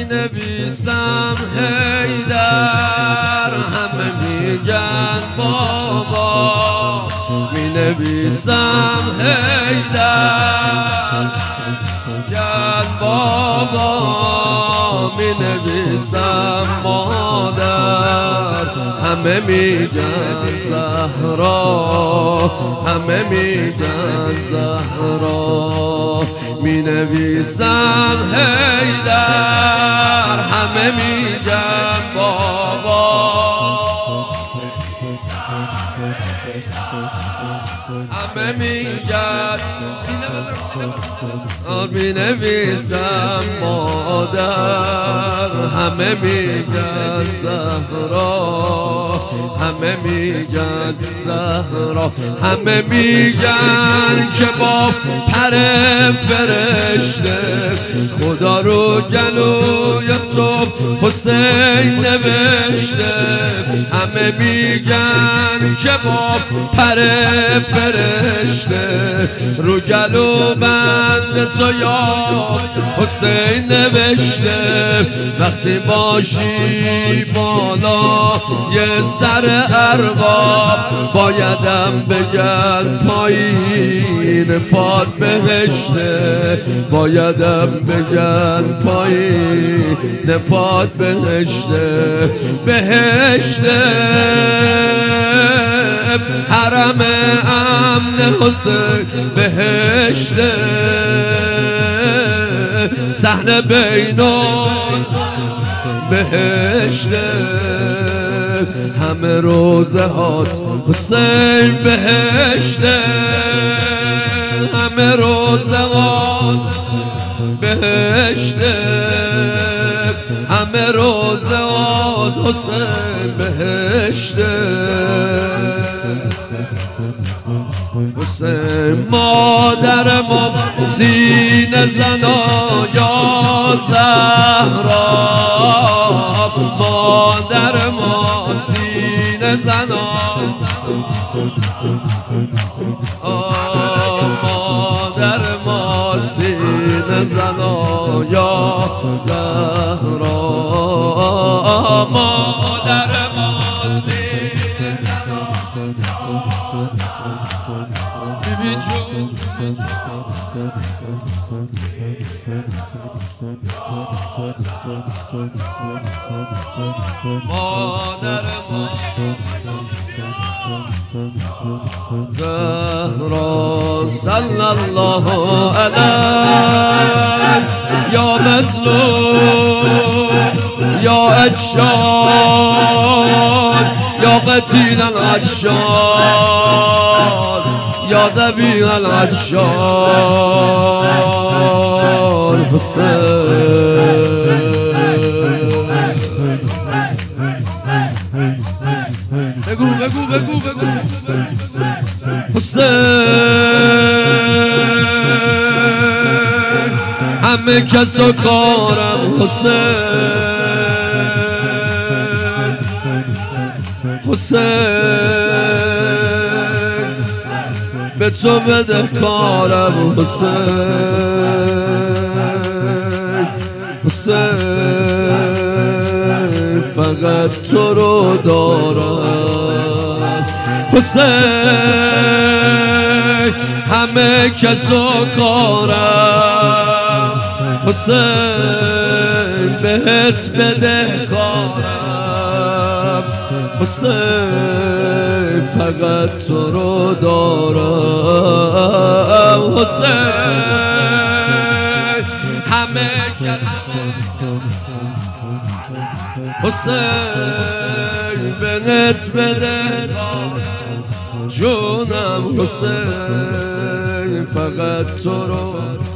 نویسم حیدر، همه میگن بابا. می نویسم حیدر گن بابا، می نویسم مادر، همه میگن زهرا، همه میگن زهرا. می نویسم حیدر، همه میگن بابا. همه میگن می نویسم مادر، همه میگن زهرا، همه میگن زهرا. همه میگن که با پر فرشته خدا رو گلوی تو حسین نوشته. همه میگن که با پر فرشته رو گلو بند تو یا حسین نوشته. وقتی باشی بالا یه سر ارباب، بایدم بگن پایین پاد بهشته، بایدم بگن پایین پاد بهشته. بهشته حرم امن حسین، بهشته صحن بینون، بهشته همه روزه هات حسین، بهشته همه روزه هات، بهشته همه روزه هات حسین، بهشته حسین مادر ما سینه زنا یا زهرا، مادر ما سینه زنا، مادر ما سینه زنا یا زهرا، مادر ما سینه زنا. بیبی جون مادر ما زهرا صلی الله علیه یا مظلوم یا عطشان یا قتیل العطشان یا ذبیح العطشان حسین. بگو بگو بگو بگو حسین، همه کس و کارم حسین، حسین به تو بده کارم حسین، حسین فقط تو رو دارم حسین، همه کس و کارم حسین، بهت بده کارم حسین، فقط تو رو دارم حسین، همه کس حسین، بهت بده جونم حسین، فقط تو رو